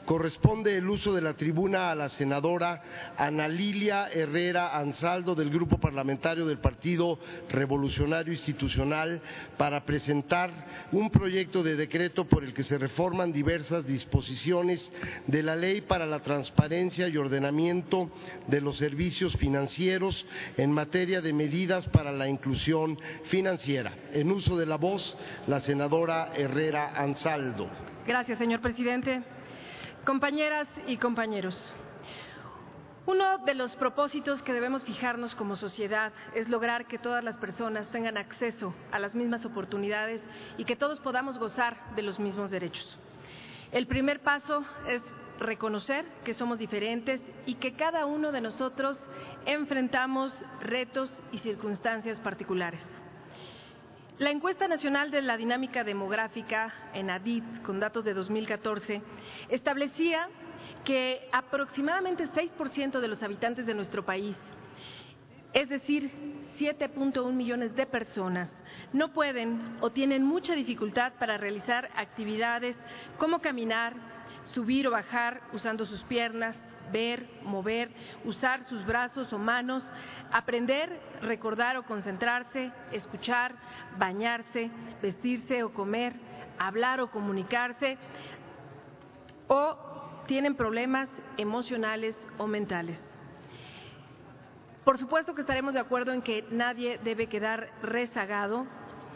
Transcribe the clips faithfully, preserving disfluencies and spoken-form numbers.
Corresponde el uso de la tribuna a la senadora Ana Lilia Herrera Ansaldo, del Grupo Parlamentario del Partido Revolucionario Institucional, para presentar un proyecto de decreto por el que se reforman diversas disposiciones de la Ley para la Transparencia y Ordenamiento de los Servicios Financieros en materia de medidas para la inclusión financiera. En uso de la voz, la senadora Herrera Ansaldo. Gracias, señor presidente. Compañeras y compañeros, uno de los propósitos que debemos fijarnos como sociedad es lograr que todas las personas tengan acceso a las mismas oportunidades y que todos podamos gozar de los mismos derechos. El primer paso es reconocer que somos diferentes y que cada uno de nosotros enfrentamos retos y circunstancias particulares. La encuesta nacional de la dinámica demográfica, ENADID, con datos de dos mil catorce, establecía que aproximadamente seis por ciento de los habitantes de nuestro país, es decir, siete punto uno millones de personas, no pueden o tienen mucha dificultad para realizar actividades como caminar, subir o bajar usando sus piernas, ver, mover, usar sus brazos o manos, aprender, recordar o concentrarse, escuchar, bañarse, vestirse o comer, hablar o comunicarse, o tienen problemas emocionales o mentales. Por supuesto que estaremos de acuerdo en que nadie debe quedar rezagado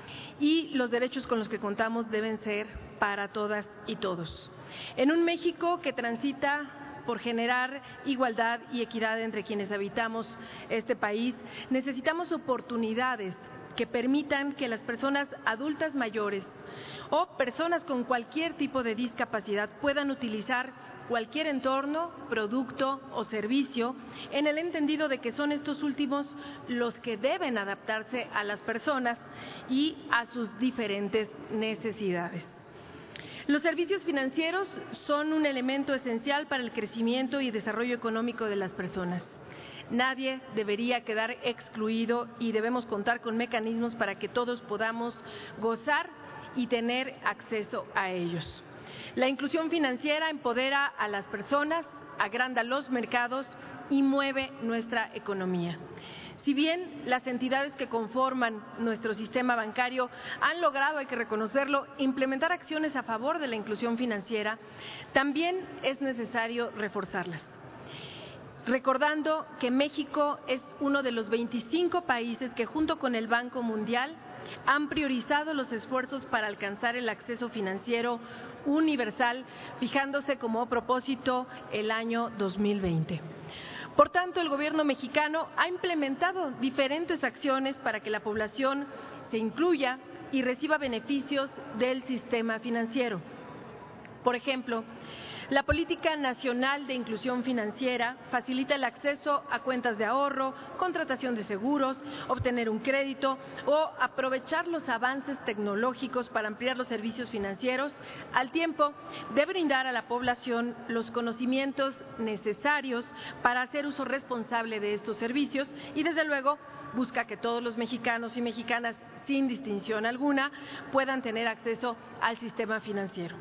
y los derechos con los que contamos deben ser para todas y todos. En un México que transita por generar igualdad y equidad entre quienes habitamos este país, necesitamos oportunidades que permitan que las personas adultas mayores o personas con cualquier tipo de discapacidad puedan utilizar cualquier entorno, producto o servicio, en el entendido de que son estos últimos los que deben adaptarse a las personas y a sus diferentes necesidades. Los servicios financieros son un elemento esencial para el crecimiento y desarrollo económico de las personas. Nadie debería quedar excluido y debemos contar con mecanismos para que todos podamos gozar y tener acceso a ellos. La inclusión financiera empodera a las personas, agranda los mercados y mueve nuestra economía. Si bien las entidades que conforman nuestro sistema bancario han logrado, hay que reconocerlo, implementar acciones a favor de la inclusión financiera, también es necesario reforzarlas. Recordando que México es uno de los veinticinco países que junto con el Banco Mundial han priorizado los esfuerzos para alcanzar el acceso financiero universal, fijándose como propósito el año dos mil veinte. Por tanto, el gobierno mexicano ha implementado diferentes acciones para que la población se incluya y reciba beneficios del sistema financiero. Por ejemplo, la Política Nacional de Inclusión Financiera facilita el acceso a cuentas de ahorro, contratación de seguros, obtener un crédito o aprovechar los avances tecnológicos para ampliar los servicios financieros, al tiempo de brindar a la población los conocimientos necesarios para hacer uso responsable de estos servicios y, desde luego, busca que todos los mexicanos y mexicanas, sin distinción alguna, puedan tener acceso al sistema financiero.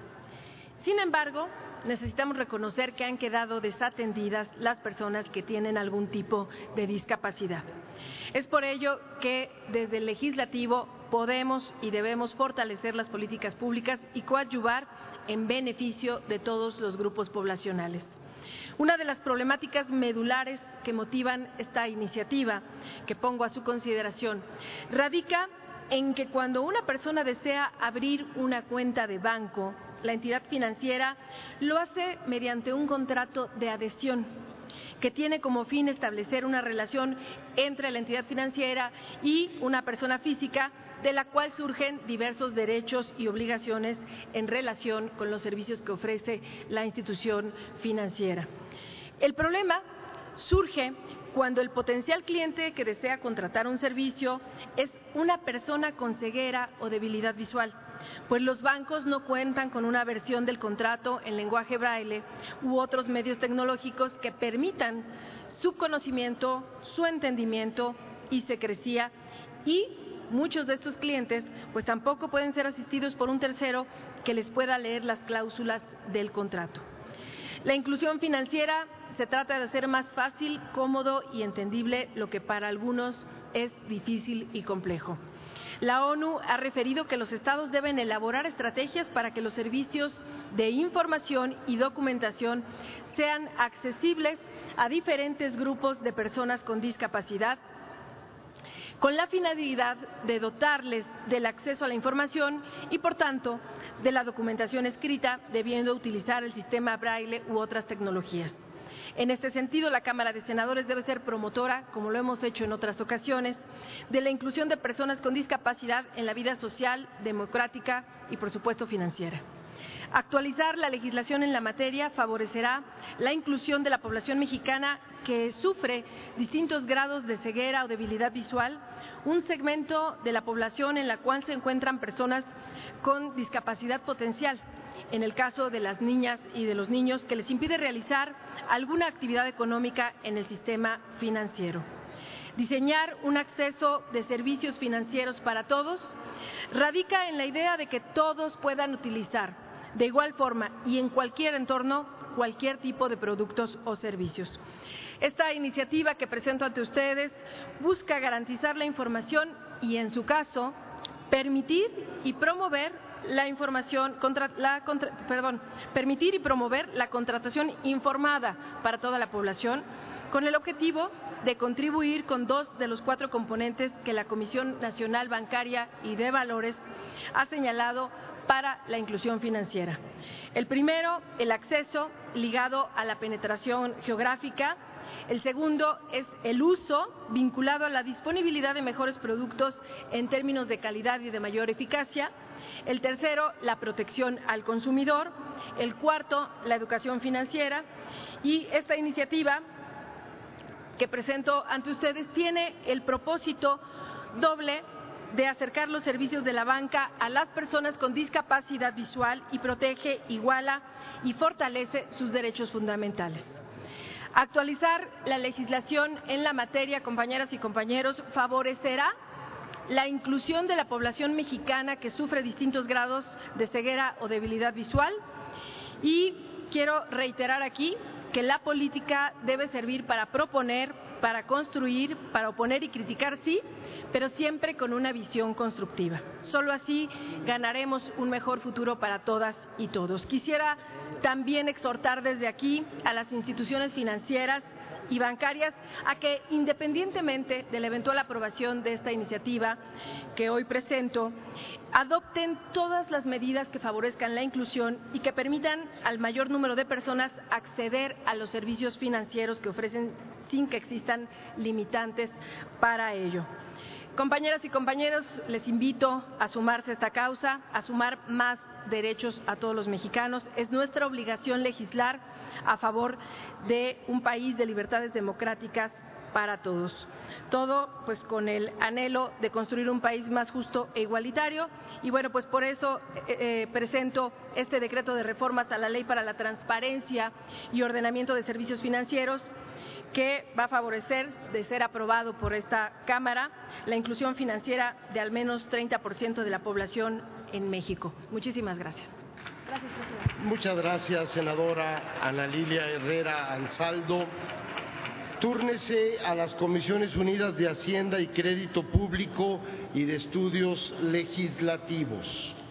Sin embargo, necesitamos reconocer que han quedado desatendidas las personas que tienen algún tipo de discapacidad. Es por ello que desde el legislativo podemos y debemos fortalecer las políticas públicas y coadyuvar en beneficio de todos los grupos poblacionales. Una de las problemáticas medulares que motivan esta iniciativa, que pongo a su consideración, radica en que cuando una persona desea abrir una cuenta de banco, la entidad financiera lo hace mediante un contrato de adhesión que tiene como fin establecer una relación entre la entidad financiera y una persona física, de la cual surgen diversos derechos y obligaciones en relación con los servicios que ofrece la institución financiera. El problema surge cuando el potencial cliente que desea contratar un servicio es una persona con ceguera o debilidad visual, pues los bancos no cuentan con una versión del contrato en lenguaje braille u otros medios tecnológicos que permitan su conocimiento, su entendimiento y secrecía, y muchos de estos clientes pues tampoco pueden ser asistidos por un tercero que les pueda leer las cláusulas del contrato. La inclusión financiera se trata de hacer más fácil, cómodo y entendible lo que para algunos es difícil y complejo. La ONU ha referido que los estados deben elaborar estrategias para que los servicios de información y documentación sean accesibles a diferentes grupos de personas con discapacidad, con la finalidad de dotarles del acceso a la información y, por tanto, de la documentación escrita, debiendo utilizar el sistema Braille u otras tecnologías. En este sentido, la Cámara de Senadores debe ser promotora, como lo hemos hecho en otras ocasiones, de la inclusión de personas con discapacidad en la vida social, democrática y, por supuesto, financiera. Actualizar la legislación en la materia favorecerá la inclusión de la población mexicana que sufre distintos grados de ceguera o debilidad visual, un segmento de la población en la cual se encuentran personas con discapacidad potencial, en el caso de las niñas y de los niños, que les impide realizar alguna actividad económica en el sistema financiero. Diseñar un acceso de servicios financieros para todos radica en la idea de que todos puedan utilizar de igual forma y en cualquier entorno cualquier tipo de productos o servicios. Esta iniciativa que presento ante ustedes busca garantizar la información y, en su caso, permitir y promover la información contra, la, contra, perdón, permitir y promover la contratación informada para toda la población, con el objetivo de contribuir con dos de los cuatro componentes que la Comisión Nacional Bancaria y de Valores ha señalado para la inclusión financiera. El primero, el acceso ligado a la penetración geográfica. El segundo es el uso vinculado a la disponibilidad de mejores productos en términos de calidad y de mayor eficacia. El tercero, la protección al consumidor. El cuarto, la educación financiera. Y esta iniciativa que presento ante ustedes tiene el propósito doble de acercar los servicios de la banca a las personas con discapacidad visual y protege, iguala y fortalece sus derechos fundamentales. Actualizar la legislación en la materia, compañeras y compañeros, favorecerá la inclusión de la población mexicana que sufre distintos grados de ceguera o debilidad visual, y quiero reiterar aquí que la política debe servir para proponer, para construir, para oponer y criticar, sí, pero siempre con una visión constructiva. Solo así ganaremos un mejor futuro para todas y todos. Quisiera también exhortar desde aquí a las instituciones financieras y bancarias a que, independientemente de la eventual aprobación de esta iniciativa que hoy presento, adopten todas las medidas que favorezcan la inclusión y que permitan al mayor número de personas acceder a los servicios financieros que ofrecen sin que existan limitantes para ello. Compañeras y compañeros, les invito a sumarse a esta causa, a sumar más derechos a todos los mexicanos. Es nuestra obligación legislar a favor de un país de libertades democráticas para todos. Todo pues con el anhelo de construir un país más justo e igualitario, y bueno, pues por eso eh, presento este decreto de reformas a la Ley para la Transparencia y Ordenamiento de Servicios Financieros, que va a favorecer, de ser aprobado por esta Cámara, la inclusión financiera de al menos treinta por ciento de la población en México. Muchísimas gracias. Gracias, presidente. Muchas gracias, senadora Ana Lilia Herrera Ansaldo. Túrnese a las Comisiones Unidas de Hacienda y Crédito Público y de Estudios Legislativos.